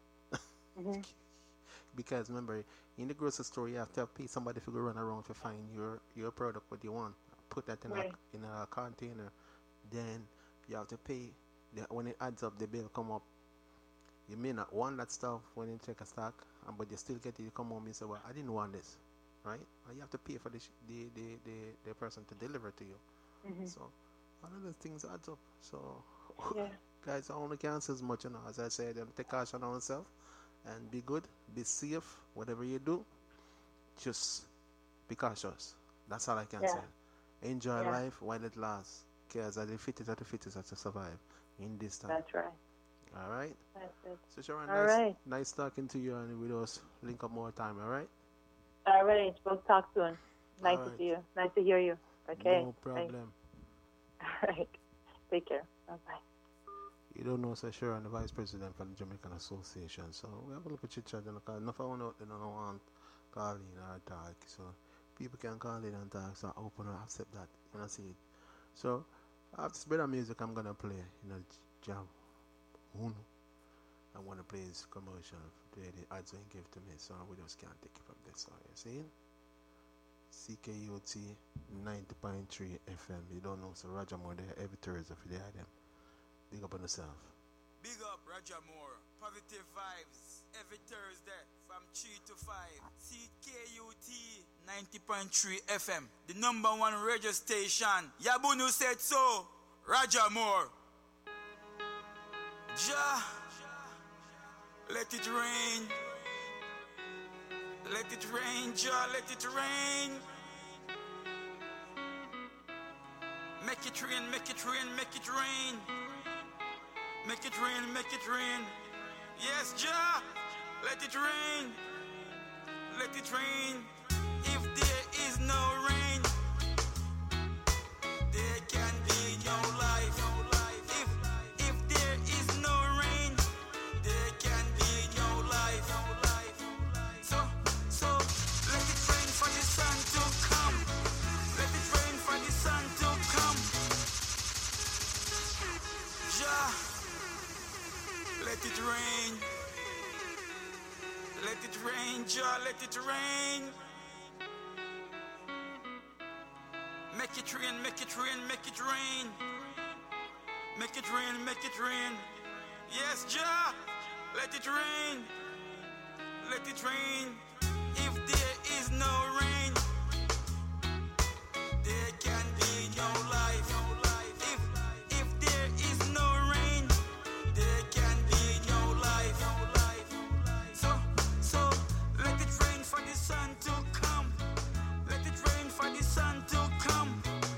Because remember, in the grocery store, you have to pay somebody to go run around to find your product, what you want. Put that in a container. Then you have to pay. When it adds up, the bill come up. You may not want that stuff when you check a stock, but you still get it. You come home and say, well, I didn't want this, right? And you have to pay for the person to deliver to you. So all of those things adds up. So guys, I only can say as much, as I said, take caution on yourself and be good, be safe, whatever you do, just be cautious. That's all I can say. Enjoy life while it lasts, because the fittest are the fittest to survive in this time. That's right. All right. That's it. So Sharon, nice talking to you, and we'll just link up more time. All right. All right. We'll talk soon. Nice to see you. Nice to hear you. Okay. No problem. Thanks. All right. Take care. Bye bye. You don't know, Sir Sharon, the Vice President for the Jamaican Association. So we have a little chit chat, because enough I want they don't want call in or talk. So people can call in and talk. So I open and accept that. You know, see it. So after this bit of music, I'm gonna play. Jam. I want to play this commercial where the ads will give to me, so we just can't take it from this. So you see, CKUT 90.3 FM. You don't know, so Roger Moore there every Thursday for the them. Big up on yourself. Big up Roger Moore. Positive vibes every Thursday from 3 to 5. CKUT 90.3 FM, the #1 radio station. Yabunu said so. Roger Moore. Jah, let it rain. Let it rain, Jah, let it rain. Make it rain, make it rain, make it rain. Make it rain, make it rain. Yes, Jah, let it rain. Let it rain. If there is no rain, there can be no life. If there is no rain, it rain, Jah, let it rain. Make it rain, make it rain, make it rain. Make it rain, make it rain. Yes, Jah, let it rain. Let it rain. If there is no rain, there can be no life. If there is no rain, there can be no life. So let it rain for the sun to come. Let it rain for the sun to come.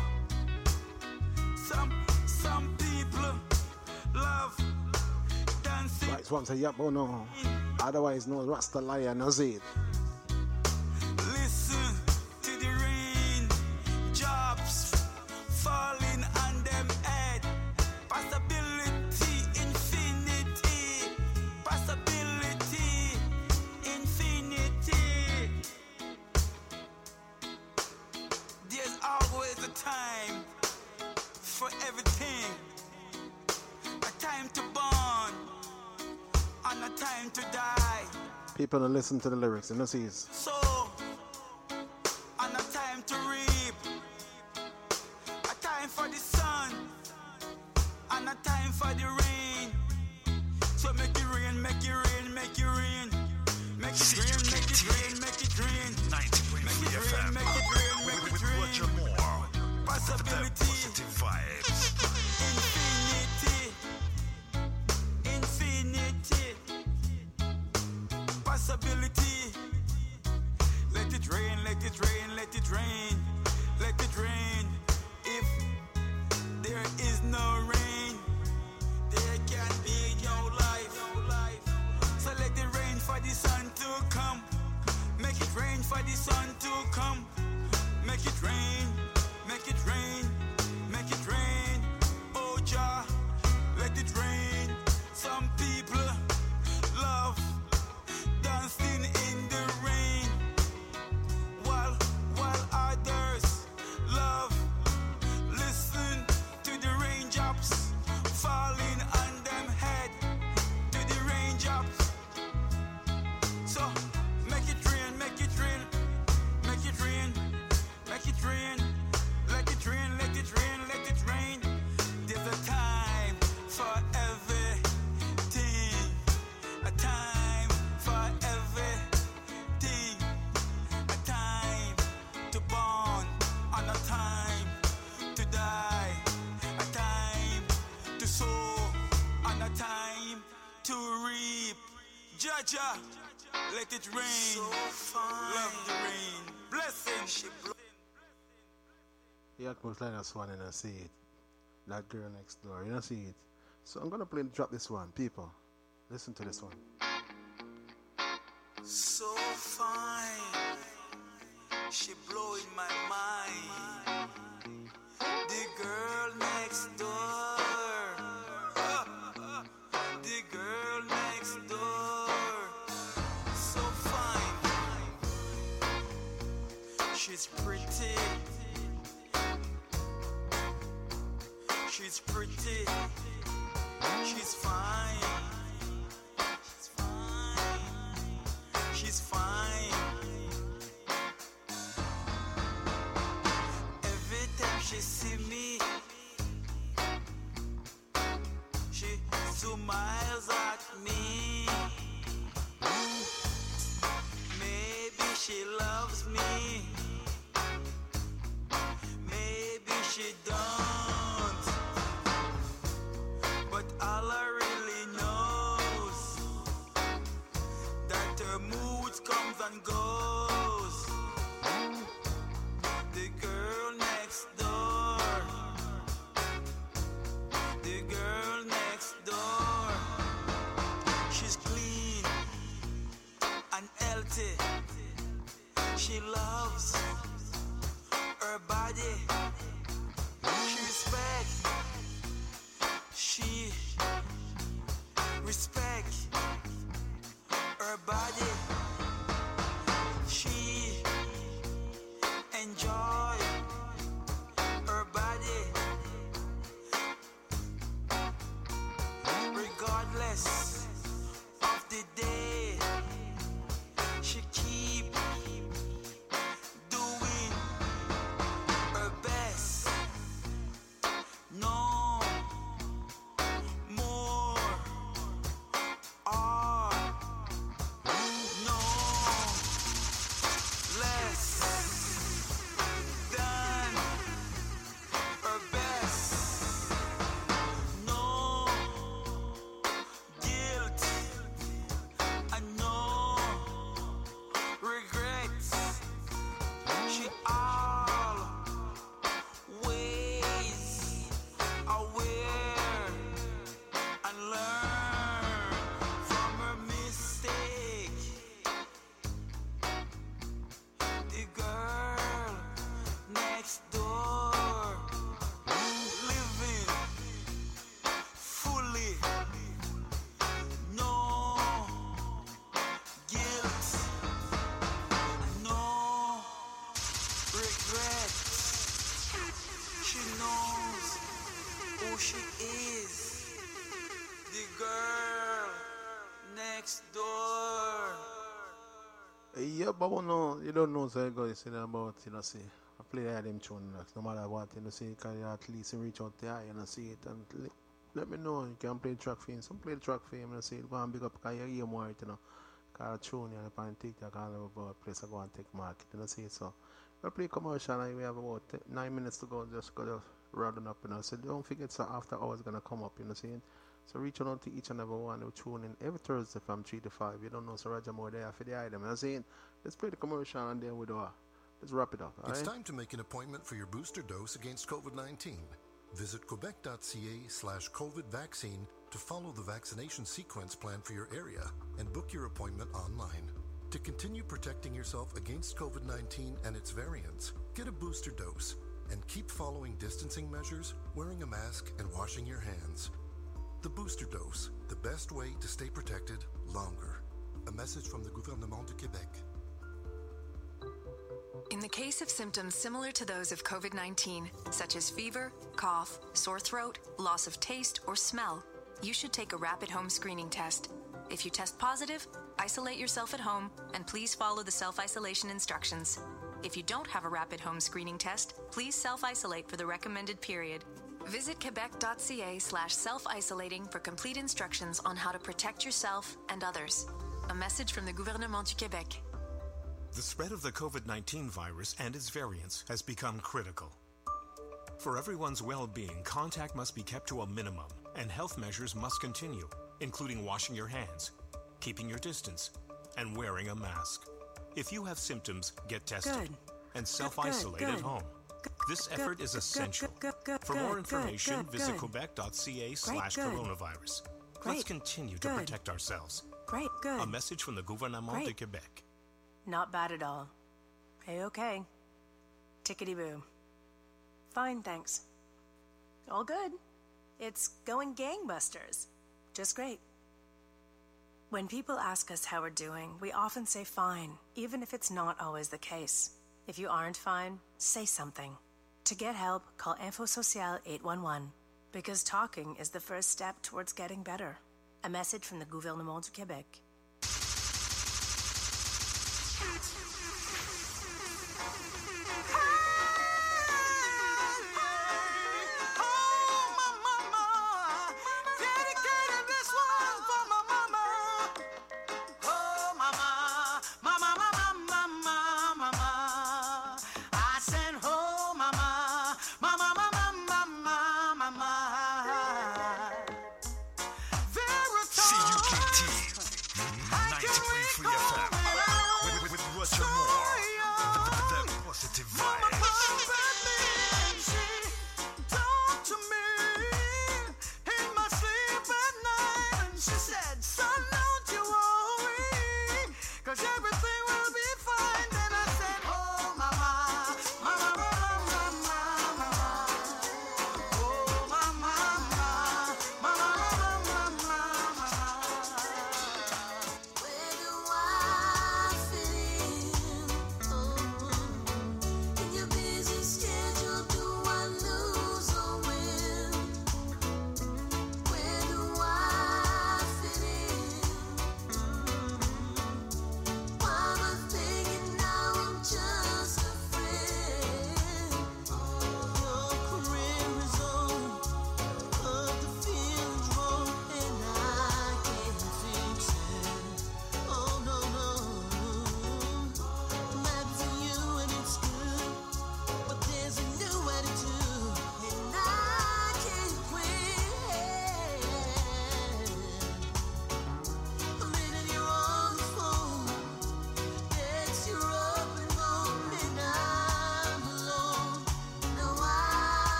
Some people love dancing. Right, one say yep or no. Otherwise known as Rasta Lion, no Zed. Listen to the rain, jobs falling on them head. Possibility, infinity. Possibility, infinity. There's always a time for everything. A time to born and a time to die. People don't listen to the lyrics, you know, see. So, and a time to reap, a time for the sun, and a time for the rain. So make it rain, make it rain, make it rain. Make it rain, make it rain, make it rain. 90.3 FM. Make it rain, make it rain. Roger Moore. Possibility. Positive vibes. Infinity. Possibility. Let it rain, let it rain, let it rain. Let it rain. If there is no rain, there can be no life. So let it rain for the sun to come. Make it rain for the sun to come. Make it rain, make it rain, make it rain. Oh Jah, let it rain. Some people love dancing in the rain, while others love listen to the raindrops falling on them head, to the raindrops. So make it rain, make it rain, make it rain, make it rain. Let it rain, let it rain, let it rain. There's a time for everything, a time for everything, a time to born and a time to die, a time to sow and a time to reap. Jaja, let it rain. So fine. Love the rain. Blessing. Yeah, most like that one and I see it. That girl next door, you don't see it. So I'm gonna drop this one, people. Listen to this one. So fine, she blowing my mind. The girl next door. The girl next door. So fine. She's pretty. She's pretty. She's fine. She's fine. She's fine. Every time she see me, she smiles at me. Maybe she loves me. Maybe she don't. But all I really knows that her mood comes and goes. The girl next door. The girl next door. She's clean and healthy. She loves her body. She respects. She respect her body. She enjoy her body. Regardless of the day, Yeah, but you don't know so you say about, see, I play them tune, no matter what, see, can you at least reach out there, see it, and let me know, you can play the track for him, some play the track for him, see, go and big up, because you hear more, because tune, you can TikTok, all over the place, I go and take market, see, so, we'll play commercial, and we have about 9 minutes to go, just go to rounding up, so don't forget, so after hours going to come up, see it. So reach out to each and every one who tune in every Thursday from 3 to 5. You don't know, so Roger more there for the item. I'm saying, let's play the commercial and then let's wrap it up. It's time to make an appointment for your booster dose against COVID-19. Visit quebec.ca/COVID vaccine to follow the vaccination sequence plan for your area and book your appointment online. To continue protecting yourself against COVID-19 and its variants, get a booster dose and keep following distancing measures, wearing a mask, and washing your hands. The booster dose, the best way to stay protected longer. A message from the Gouvernement du Québec. In the case of symptoms similar to those of COVID-19, such as fever, cough, sore throat, loss of taste or smell, you should take a rapid home screening test. If you test positive, isolate yourself at home and please follow the self-isolation instructions. If you don't have a rapid home screening test, please self-isolate for the recommended period. Visit quebec.ca/self-isolating for complete instructions on how to protect yourself and others. A message from the Gouvernement du Québec. The spread of the COVID-19 virus and its variants has become critical. For everyone's well-being, contact must be kept to a minimum, and health measures must continue, including washing your hands, keeping your distance, and wearing a mask. If you have symptoms, get tested and self-isolate at home. This effort is essential. For more information, visit quebec.ca/coronavirus. Let's continue to protect ourselves. Great, good. A message from the Gouvernement de Québec. Not bad at all. Okay. Tickety-boo. Fine, thanks. All good. It's going gangbusters. Just great. When people ask us how we're doing, we often say fine, even if it's not always the case. If you aren't fine, say something. To get help, call Info Social 811, because talking is the first step towards getting better. A message from the Gouvernement du Québec.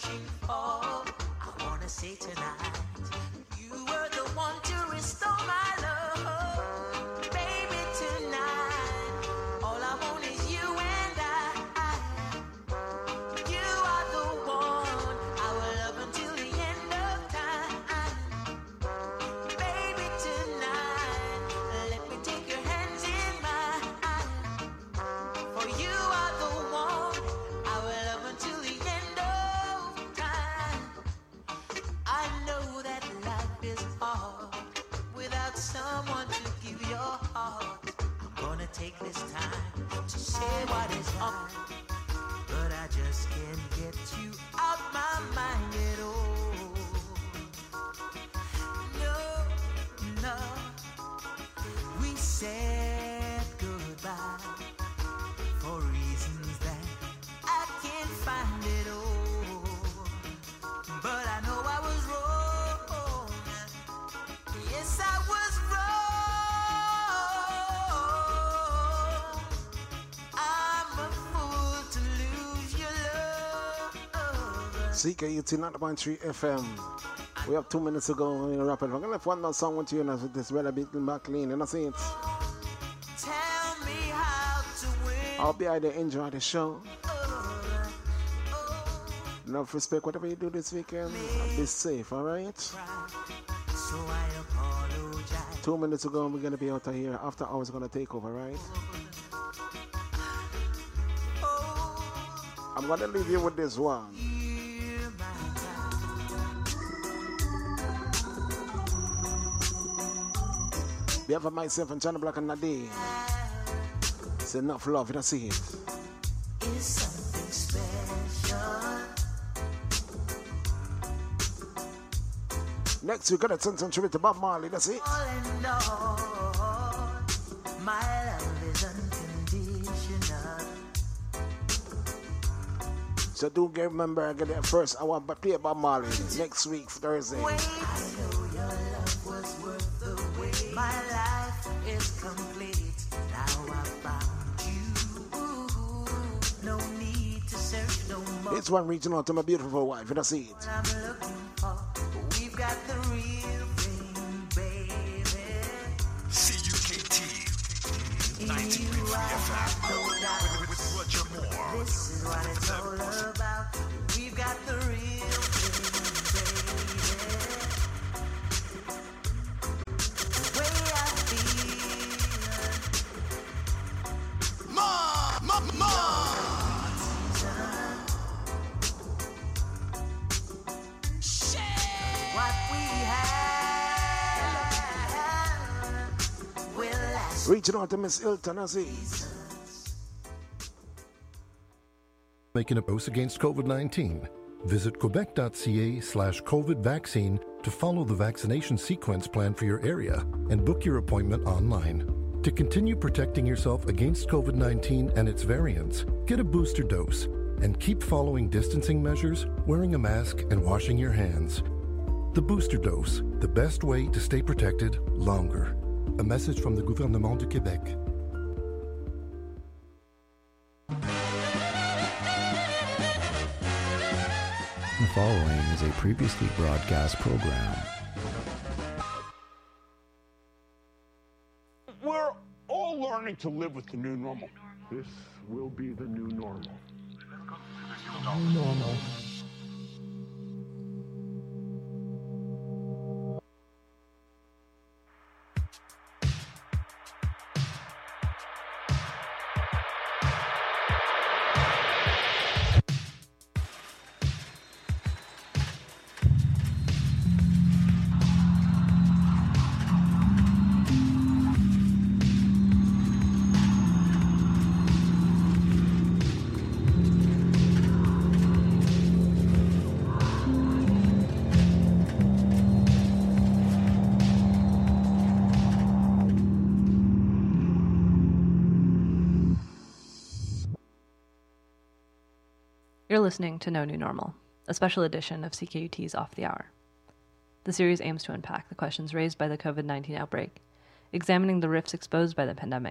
wishing for. I wanna say tonight, you were the one to restore my love. Baby, tonight, all I want is you and I. You are the one I will love until the end of time. Baby, tonight, let me take your hands in mine. For you are the one I will love until the end of time. I know that life is hard without someone to give your heart. I'm gonna take this time to say what is up, but I just can't get you out my mind at all. No, no, we said goodbye for reasons that I can't find it all. But I know I was wrong. Yes, I was wrong. I'm a fool to lose your love. CKUT 90.3 FM. We have 2 minutes to go. We're gonna wrap it. I'm gonna have one more song with you, and with this Red Beaten back clean, and I see it. Tell me how to win. I'll be out there, enjoy the show. Enough respect, whatever you do this weekend. Be safe, alright? So I apologize. 2 minutes ago, we're gonna be out of here. After hours, gonna take over, right? I'm gonna leave you with this one. Behalf of myself and Johnny Black and Nadine. It's enough love, you don't see it. Is something special. Next, we got a send some tribute to Bob Marley, that's it. All in all, my love is unconditional. So do remember, I get that first hour, but play Bob Marley next week, Thursday. I know your love was worth the wait. My life is complete. Now I found you. No need to search no more. This one reaching out to my beautiful wife, you don't see it. What I'm looking for, we've got the real thing, baby. CUKT 93 FM with Roger Moore. This is what it's all about. We've got the real thing, baby. The way I feel. Ma! What we have will last. Reaching out to Miss Hilton, I see. Making a dose against COVID-19. Visit quebec.ca/COVID vaccine to follow the vaccination sequence plan for your area and book your appointment online. To continue protecting yourself against COVID-19 and its variants, get a booster dose and keep following distancing measures, wearing a mask, and washing your hands. The booster dose, the best way to stay protected longer. A message from the Gouvernement du Québec. The following is a previously broadcast program. We're all learning to live with the new normal. This will be the new normal. New normal. You're listening to No New Normal, a special edition of CKUT's Off the Hour. The series aims to unpack the questions raised by the COVID-19 outbreak, examining the rifts exposed by the pandemic,